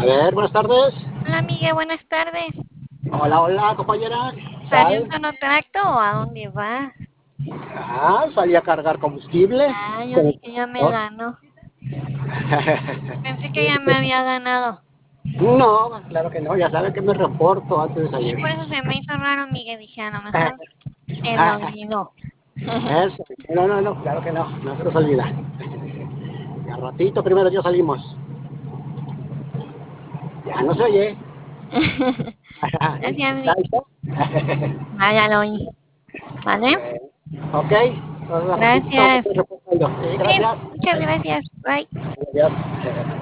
A ver, buenas tardes. Hola, Miguel, buenas tardes. Hola, hola, compañera. ¿Qué ¿Estás en un tal? sonotracto o a dónde vas? Salí a cargar combustible Ah, yo con el dije que ya me tractor. ganó. Pensé que ya me había ganado. No, claro que no, ya sabe que me reporto antes de Sí, salir. por eso se me hizo raro, Miguel. Dije, a lo mejor se me olvidó. Eso, no, no, no, claro que no, no se nos olvida. Y al ratito primero ya salimos. Ya no se oye. Gracias, ¿Está Miguel. listo? Ah, ya lo oí. ¿Vale? Ok, entonces al ratito estamos aquí Gracias. reportando. Sí, Sí, gracias. muchas gracias. Bye. Adiós.